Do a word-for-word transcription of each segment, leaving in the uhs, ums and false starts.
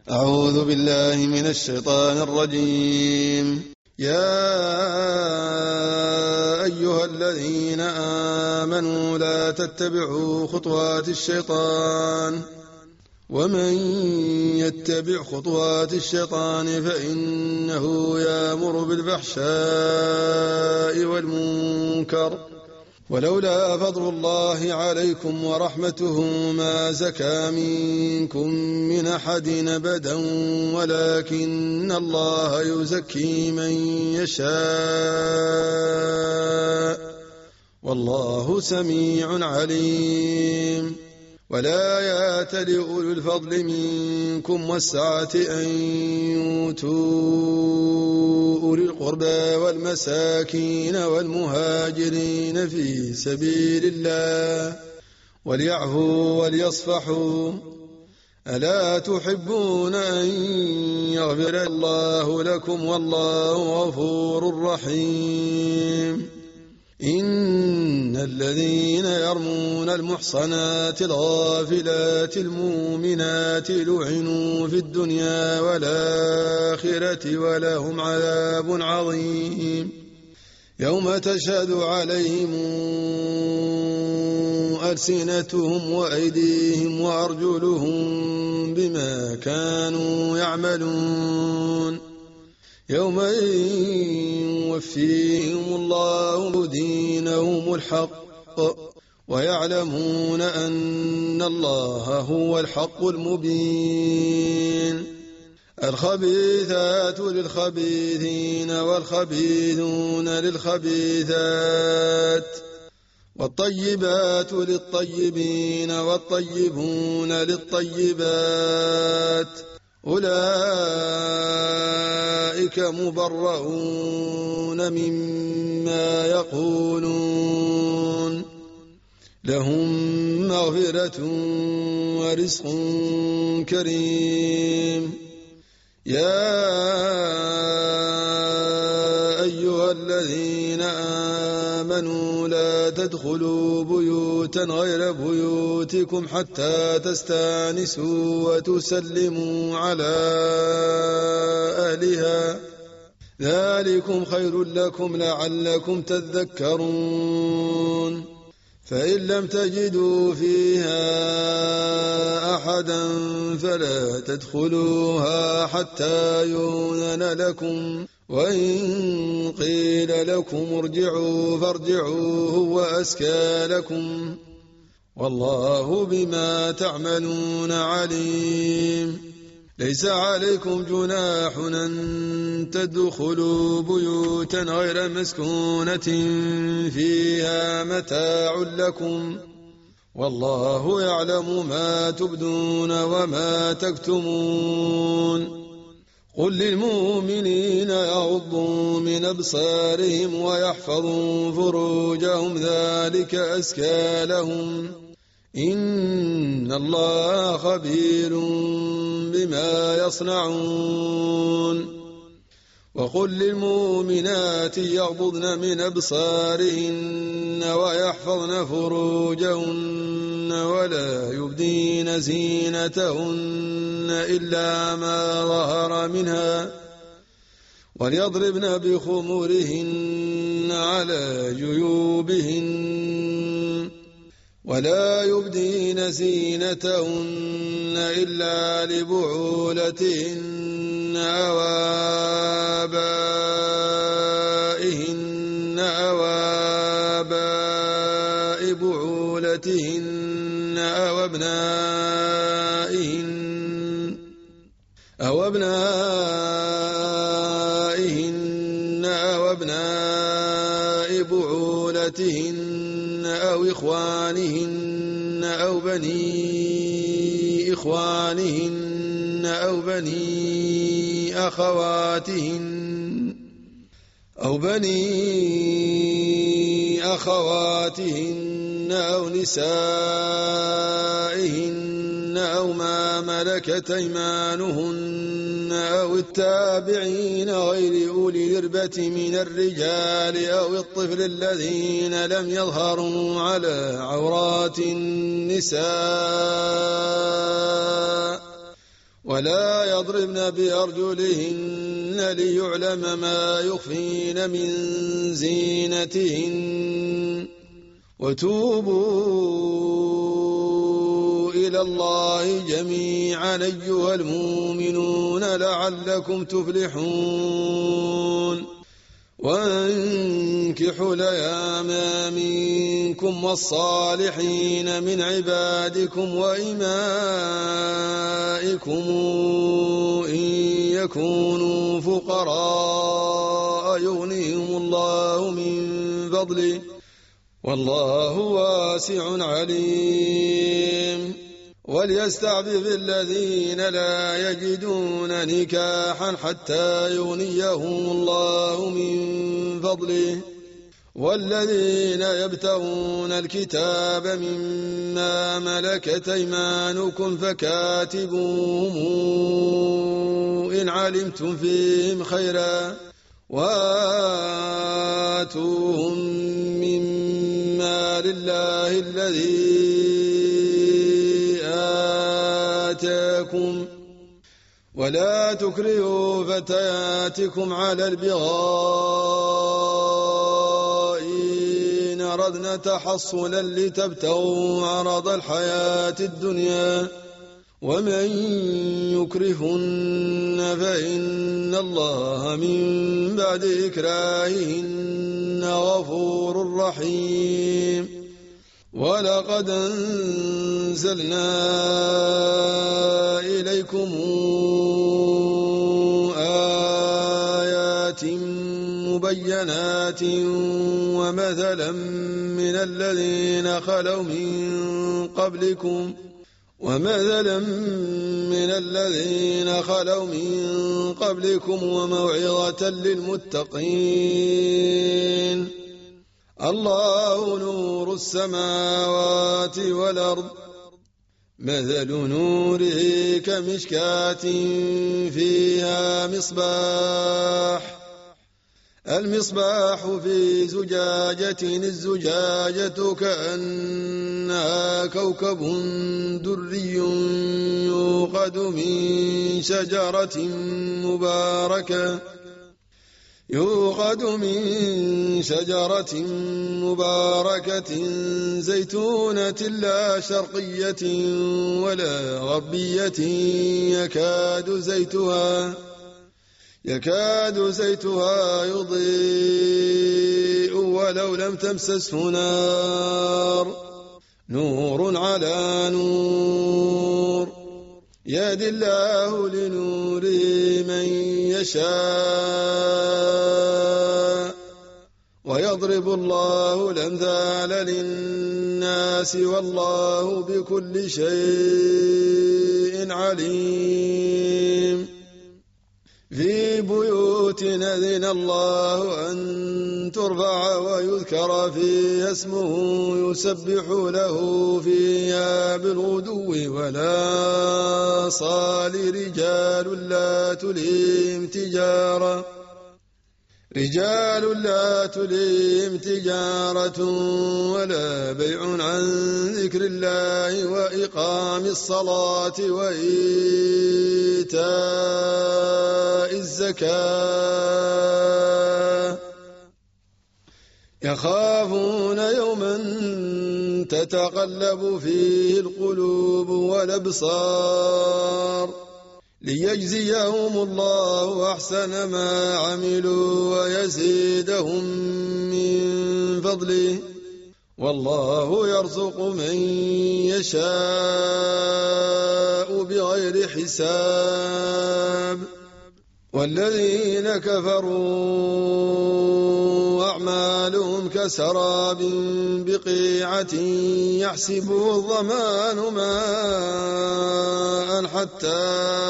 أعوذ بالله من الشيطان الرجيم. يا أيها الذين آمنوا لا تتبعوا خطوات الشيطان ومن يتبع خطوات الشيطان فإنه يأمر بالفحشاء والمنكر ولولا فضل الله عليكم ورحمته ما زكى منكم من أحد أبدا ولكن الله يزكي من يشاء والله سميع عليم. ولا يأتل أولو الفضل منكم والسعة أن يؤتوا أولي القربى والمساكين والمهاجرين في سبيل الله وليعفوا وليصفحوا ألا تحبون أن يغفر الله لكم والله غفور رحيم. إن الذين يرمون المحصنات الغافلات المؤمنات لعنوا في الدنيا والآخرة ولهم عذاب عظيم يوم تشهد عليهم ألسنتهم وأيديهم وأرجلهم بما كانوا يعملون يومئذ يوفيهم الله دينهم الحق ويعلمون أن الله هو الحق المبين. الخبيثات للخبيثين والخبيثون للخبيثات والطيبات للطيبين والطيبون للطيبات أولئك مبرؤون مما يقولون لهم مغفرة ورزق كريم. يا أيها الذين آمنوا لا تدخلوا بيوتا غير بيوتكم حتى تستأنسوا وتسلموا على أهلها ذلكم خير لكم لعلكم تذكرون. فإن لم تجدوا فيها أحدا فلا تدخلوها حتى يؤذن لكم وإن قيل لكم ارجعوا فارجعوا هو أزكى لكم والله بما تعملون عليم. ليس عليكم جناح أن تدخلوا بيوتا غير مسكونة فيها متاع لكم والله يعلم ما تبدون وما تكتمون. قل للمؤمنين يغضوا من أبصارهم ويحفظوا فروجهم ذلك أزكى لهم إن الله خبير بما يصنعون. وقل للمؤمنات يغضضن من أبصارهن ويحفظن فروجهن ولا يبدين زينتهن إلا ما ظهر منها وليضربن بخمورهن على جيوبهن ولا يبدين زينتهن إلا لبعولتهن أو آبائهن أو آباء بعولتهن أو أبنائهن أو أبنائهن أو أبناء بعولتهن أو إخوانهن أو بني إخوانهن أو بني أخواتهن أو بني أخواتهن أو نسائهن أو ما ملكت أيمانهن أو التابعين غير أولي الإربة من الرجال أو الطفل الذين لم يظهروا على عورات النساء ولا يضربن بأرجلهن ليعلم ما يخفين من زينتهن وتوبوا إلى الله جميعا أيها المؤمنون لعلكم تفلحون وانكحوا الأيام منكم والصالحين من عبادكم وإمائكم إن يكونوا فقراء يغنيهم الله من فضله والله واسع عليم وليستعفف الذين لا يجدون نكاحا حتى يغنيهم الله من فضله والذين يبتغون الكتاب مما ملكت أيمانكم فكاتبوهم إن علمتم فيهم خيرا وآتوهم مما لله الذي آتاكم ولا تكرهوا فتياتكم على البغاء إن أردنا تحصنا لتبتغوا عرض الحياة الدنيا ومن يكرهن فإن الله من بعد إكراههن غفور رحيم ولقد أنزلنا إليكم آيات مبينات ومثلا من الذين خلوا من قبلكم ومثلا من الذين خلوا من قبلكم وموعظة للمتقين الله نور السماوات والأرض مثل نوره كمشكاة فيها مصباح المصباح في زجاجة الزجاجة كأنها كوكب دري يوقد من شجرة مباركة يوقد من شجرة مباركة زيتونة لا شرقية ولا غربية يكاد زيتها يكاد زيتها يضيء ولو لم تمسسه نار نور على نور يهدي الله لنوره من يشاء ويضرب الله الأمثال للناس والله بكل شيء عليم في بيوت أذن الله أن ترفع ويذكر فيها اسمه يسبح له فيها بالغدو ولا صال رجال لا تلهيهم تجارة رجال لا تلهيهم تجارة ولا بيع عن ذكر الله وإقام الصلاة وإيتاء الزكاة يخافون يوما تتقلب فيه القلوب والأبصار ليجزيهم الله أحسن ما عملوا ويزيدهم من فضله والله يرزق من يشاء بغير حساب والذين كفروا أعمالهم كسراب بقيعة يحسبه الظمآن ماء حتى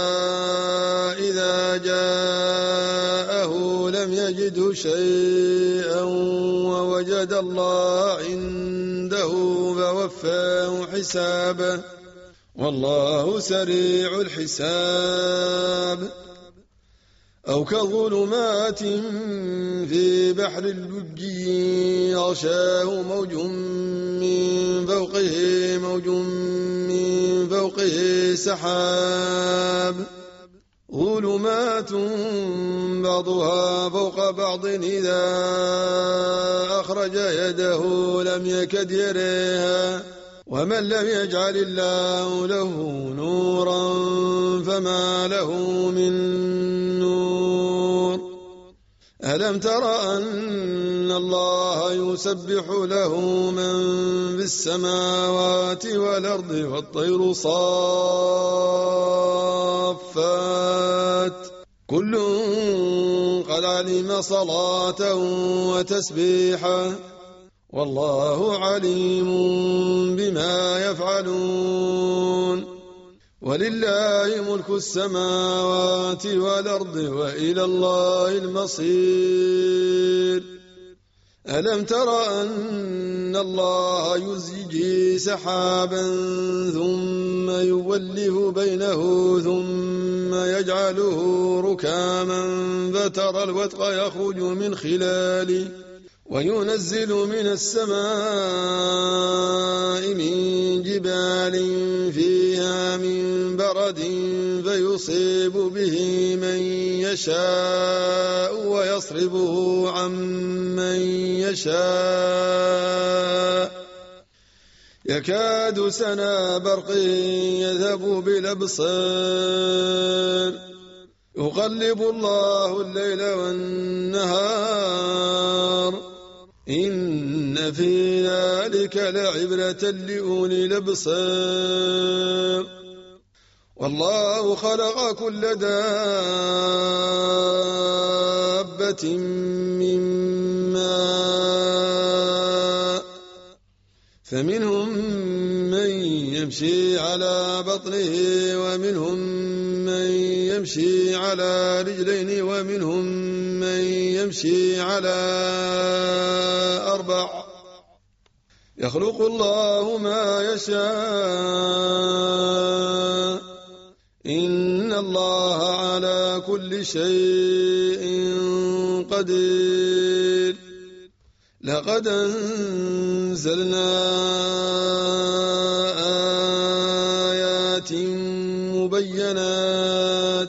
إذا جاءه لم يجده شيئا ووجد الله عنده فوفاه حسابه والله سريع الحساب أو كظلمات في بحر اللجي يغشاه موج من فوقه موج من فوقه سحاب ظلمات بعضها فوق بعض إذا أخرج يده لم يكد يريها ومن لم يجعل الله له نورا فما له من نور ألم تر أن الله يسبح له من في السماوات والأرض والطير صافات كل قد علم صلاته وتسبيحه والله عليم بما يفعلون ولله ملك السماوات والأرض وإلى الله المصير ألم تر أن الله يزجي سحابا ثم يولف بينه ثم يجعله ركاما فترى الودق يخرج من خلاله وينزل من السماء من جبال فيها من برد فيصيب به من يشاء ويصرفه عن من يشاء يكاد سنا برقه يذهب بالأبصار يقلب الله الليل والنهار إن في ذلك لعبرة لأولي الأبصار والله خلق كل دابة من ماء فمنهم من يمشي على بطنه ومنهم من يمشي على رجلين ومنهم من يمشي على أربع يخلق الله ما يشاء إن الله على كل شيء قدير لقد أنزلنا آيات مبينات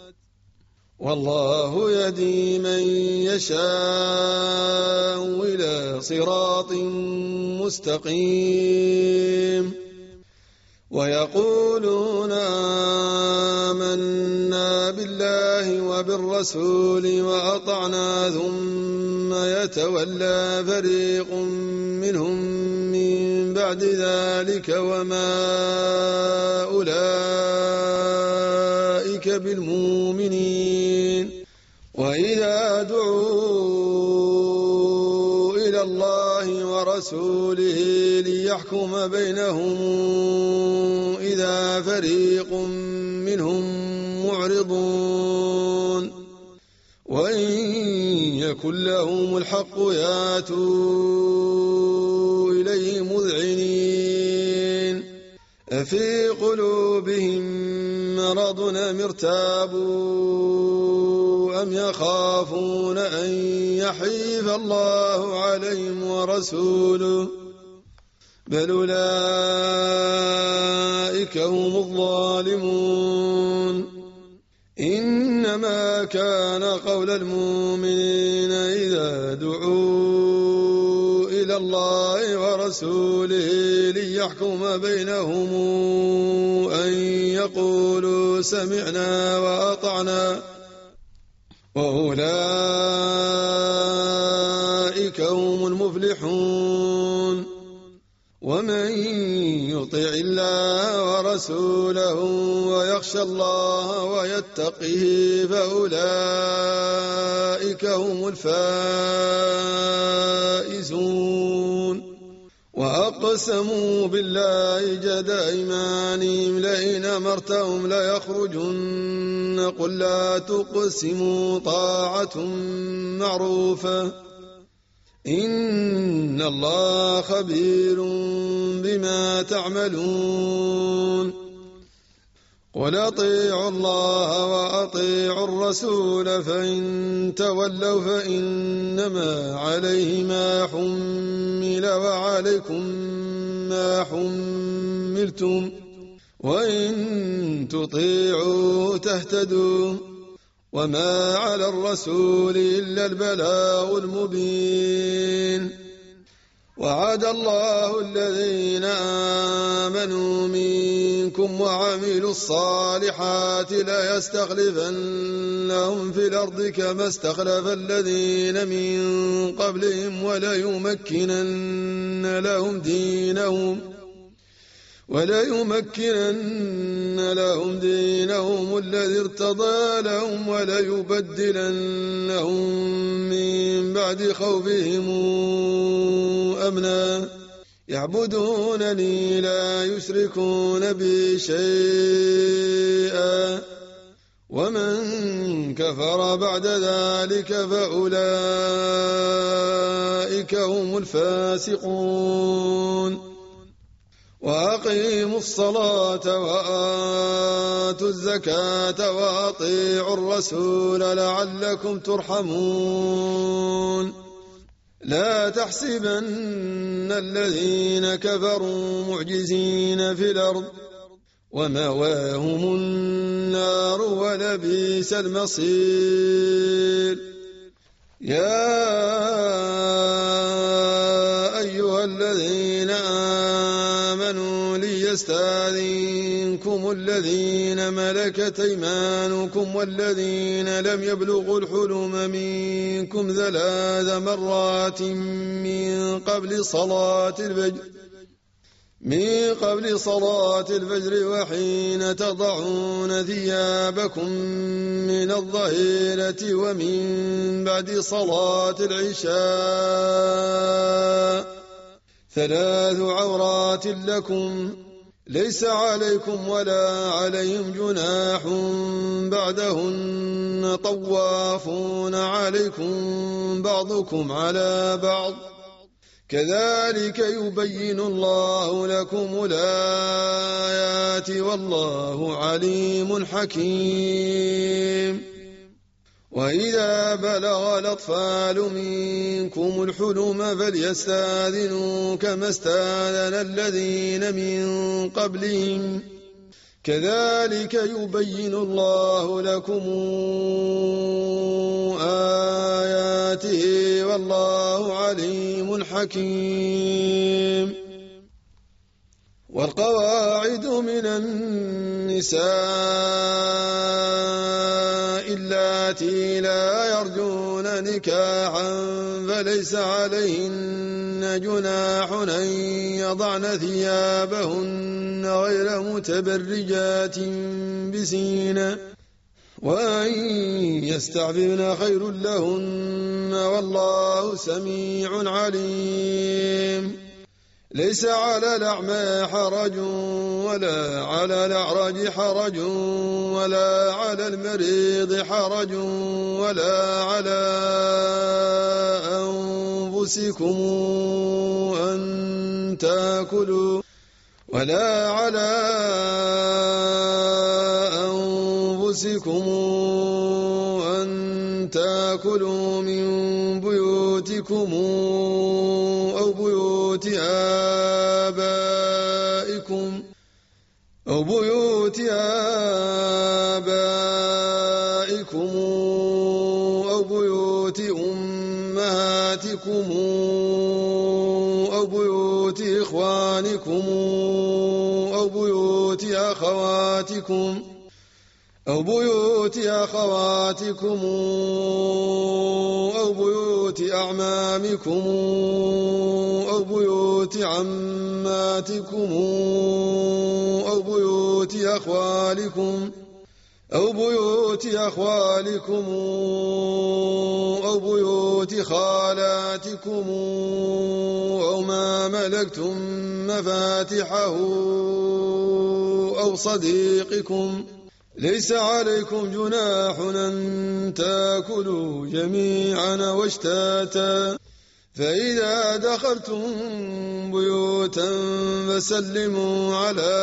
والله يهدي من يشاء إلى صراط مستقيم ويقولون آمنا بالله وبالرسول وأطعنا ثم يتولى فريق منهم من بعد ذلك وما أولئك بالمؤمنين وإذا دعوا إلى الله ورسوله ليحكم بينهم إذا فريق منهم معرضون وإن يكن لهم الحق ياتوا إليه مذعنين أفي قلوبهم مرض أم ارتابوا أم يخافون أن يحيف الله عليهم ورسوله بل أولئك هم الظالمون إنما كان قول المؤمنين إذا دعوا إلى الله ورسوله ليحكم بينهم أن يقولوا سمعنا وأطعنا وأولئك هم المفلحون ومن يطع الله ورسوله ويخشى الله ويتقه فأولئك هم الفائزون وأقسموا بالله جهد أيمانهم لئن أمرتهم ليخرجن قل لا تقسموا طاعة معروفة إن الله خبير بما تعملون قل أطيعوا الله وأطيعوا الرسول فإن تولوا فإنما عليه ما حمل وعليكم ما حملتم وإن تطيعوا تهتدوا وما على الرسول إلا البلاغ المبين. وعد الله الذين آمنوا منكم وعملوا الصالحات ليستخلفنهم في الأرض كما استخلف الذين من قبلهم وليمكنن لهم دينهم وليمكنن لهم دينهم الذي ارتضى لهم وليبدلنهم من بعد خوفهم أمنا يعبدونني لا يشركون بي شيئا ومن كفر بعد ذلك فأولئك هم الفاسقون. وأقيموا الصلاة وآتوا الزكاة وأطيعوا الرسول لعلكم ترحمون. لا تحسبن الذين كفروا معجزين في الأرض ومأواهم النار ولبئس المصير. يا أيها الذين آمنوا ليستأذنكم الذين ملكت أيمانكم والذين لم يبلغوا الحلم منكم ثلاث مرات من قبل صلاة الفجر من قبل صلاة الفجر وحين تضعون ثيابكم من الظهيرة ومن بعد صلاة العشاء ثلاث عورات لكم ليس عليكم ولا عليهم جناح بعدهن طوافون عليكم بعضكم على بعض كذلك يبين الله لكم الآيات والله عليم حكيم. وإذا بلغ الأطفال منكم الحلم فليستأذنوا كما استأذن الذين من قبلهم كذلك يبين الله لكم آياته والله عليم حكيم. والقواعد من النساء اللاتي لا يرجون نكاحا فليس عليهن جناح أن يضعن ثيابهن غير متبرجات بزينة وأن يستعففن خير لهن والله سميع عليم. ليس على الأعمى حرج ولا على الأعرج حرج ولا على المريض حرج ولا على أنفسكم أن تأكلوا ولا على أنفسكم أن تأكلوا من بيوتكم أو بيوت آبائكم أو بيوت آبائكم أو بيوت أمهاتكم أو بيوت إخوانكم أو بيوت أخواتكم أو بيوت أخواتكم أو بيوت أعمامكم أو بيوت عماتكم أو بيوت أخوالكم أو بيوت أخوالكم أو بيوت خالاتكم أو ما ملكتم مفاتحه أو صديقكم ليس عليكم جناح أن تأكلوا جميعا واشتاتا فإذا دخلتم بيوتا فسلموا على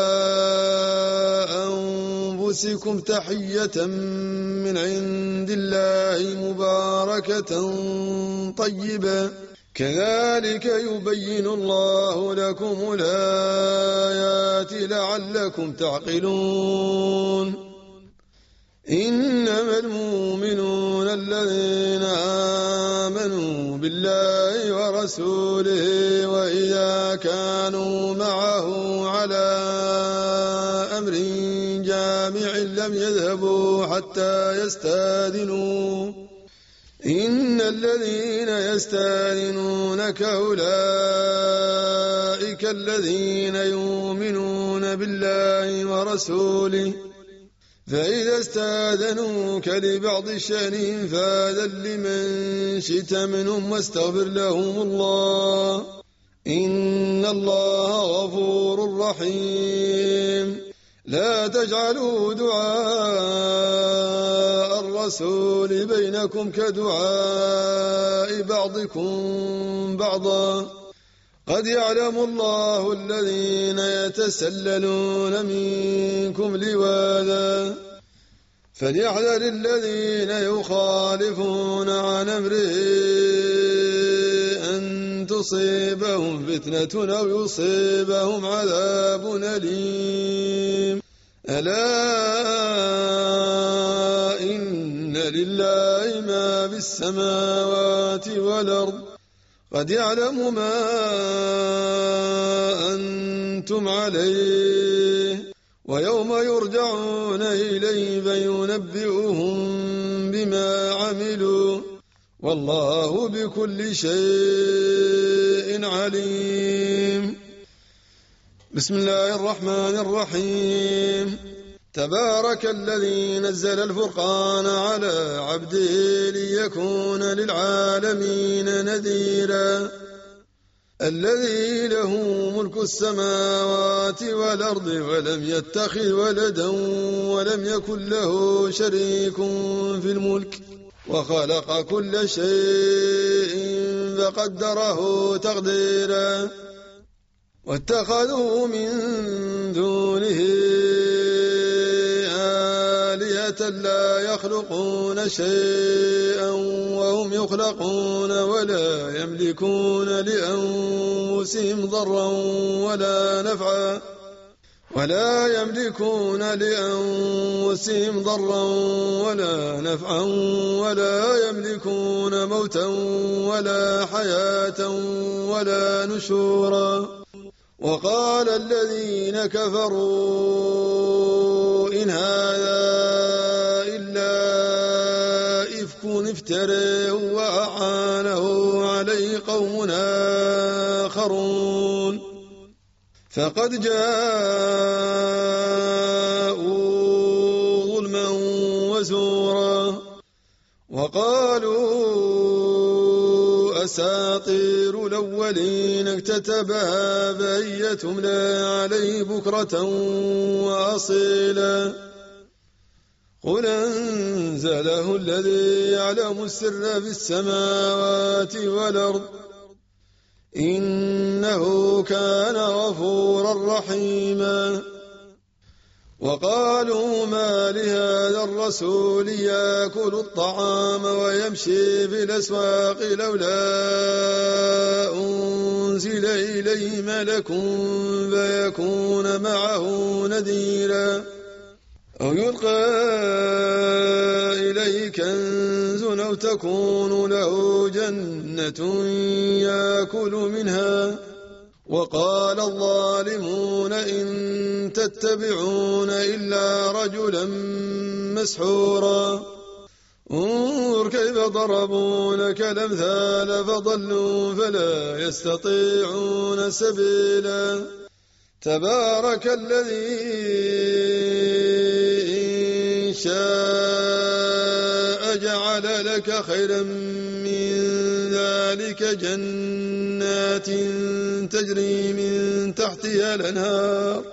أنفسكم تحية من عند الله مباركة طيبة كذلك يبين الله لكم الآيات لعلكم تعقلون إنما المؤمنون الذين آمنوا بالله ورسوله وإذا كانوا معه على أمر جامع لم يذهبوا حتى يستأذنوا إن الذين يستأذنونك أولئك الذين يؤمنون بالله ورسوله فإذا استأذنوك لبعض شأنهم فأذن لمن شئت منهم واستغفر لهم الله إن الله غفور رحيم لا تجعلوا دعاء الرسول بينكم كدعاء بعضكم بعضا قد يعلم الله الذين يتسللون منكم لواذا فليحذر الذين يخالفون عن أمره أن تصيبهم فتنة أو يصيبهم عذاب أليم ألا إن لله ما في السماوات والأرض قد يعلم ما أنتم عليه ويوم يرجعون إليه فينبئهم بما عملوا والله بكل شيء عليم بسم الله الرحمن الرحيم تبارك الذي نزل الفرقان على عبده ليكون للعالمين نذيرا الذي له ملك السماوات والأرض ولم يتخذ ولدا ولم يكن له شريك في الملك وخلق كل شيء فقدره تقديرا واتخذوا من دونه آلهة لا يخلقون شيئا وهم يخلقون ولا يملكون لأنفسهم ضرا ولا نفعا ولا يملكون لأنفسهم ضرا ولا نفعا ولا يملكون موتا ولا حياة ولا نشورا وقال الذين كفروا إن هذا إلا إفك افتريه وأعانه عليه قوم آخرون فقد جاءوا ظلما وزورا وقالوا أساطير الأولين اكتتبها فهي تملى عليه بكرة وأصيلا قل أنزله الذي يعلم السر في السماوات والأرض إنه كان غفورا رحيما وقالوا ما لهذا الرسول يأكل الطعام ويمشي في الأسواق لولا أنزل إليه ملك فيكون معه نذيرا أو يلقى إليه كنز أو تكون له جنة يأكل منها وقال الظالمون إن تتبعون إلا رجلا مسحورا انظر كيف ضربوا لك الأمثال فضلوا فلا يستطيعون سبيلا تبارك الذي إن شاء جعل لك خيرا من ذلك جنات تجري من تحتها الأنهار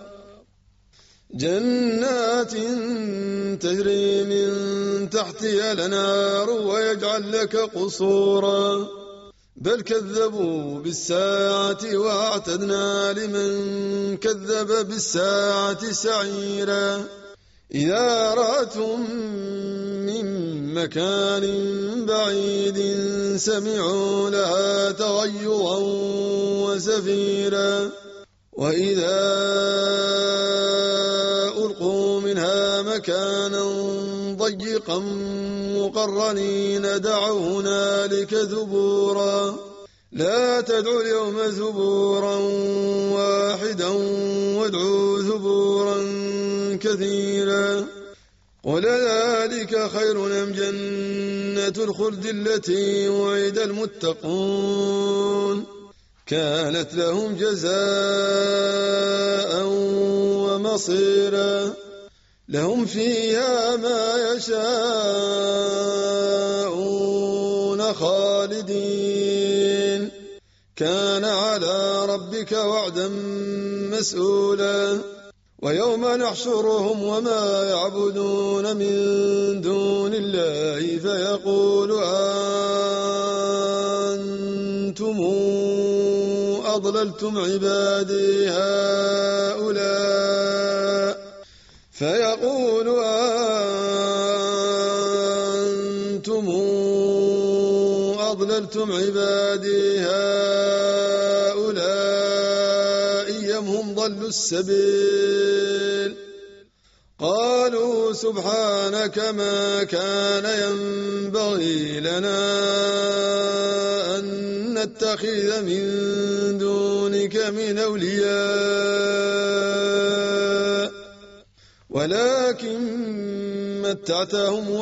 جنات تجري من تحتها الأنهار ويجعل لك قصورا بل كذبوا بالساعة وأعتدنا لمن كذب بالساعة سعيرا إذا رأتهم من مكان بعيد سمعوا لها تغيظا وزفيرا وإذا ألقوا منها مكانا ضيقا مقرنين دعوا هنالك ثبورا لا تدعوا اليوم ثبورا واحدا وادعوا ثبورا كثيرا قل ذلك خير أم جنة الخلد التي وعد المتقون كانت لهم جزاء ومصيرا لهم فيها ما يشاءون خالدين كان على ربك وعدا مسؤولا ويوم نحشرهم وما يعبدون من دون الله فيقول أنتم أضللتم عبادي هؤلاء فيقول أنتم أضللتم عبادي هؤلاء أم هم ضلوا السبيل قالوا سبحانك ما كان ينبغي لنا أن نتخذ من دونك من أولياء ولكن متعتهم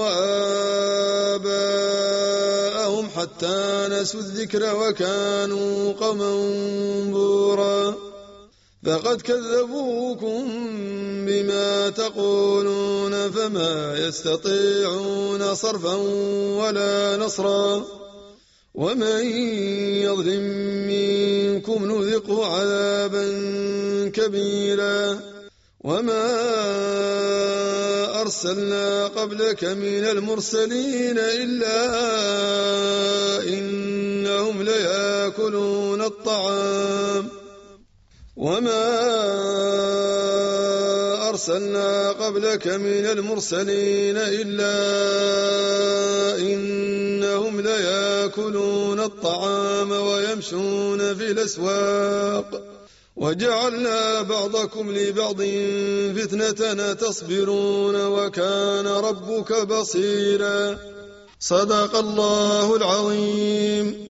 وآباءهم حتى نسوا الذكر وكانوا قوما بورا فقد كذبوكم بما تقولون فما يستطيعون صرفا ولا نصرا ومن يظلم منكم نذقه عذابا كبيرا وما أرسلنا قبلك من المرسلين إلا إنهم ليأكلون الطعام وما أرسلنا قبلك من المرسلين إلا إنهم ليأكلون الطعام ويمشون في الأسواق وجعلنا بعضكم لبعض فتنة تصبرون وكان ربك بصيرا صدق الله العظيم.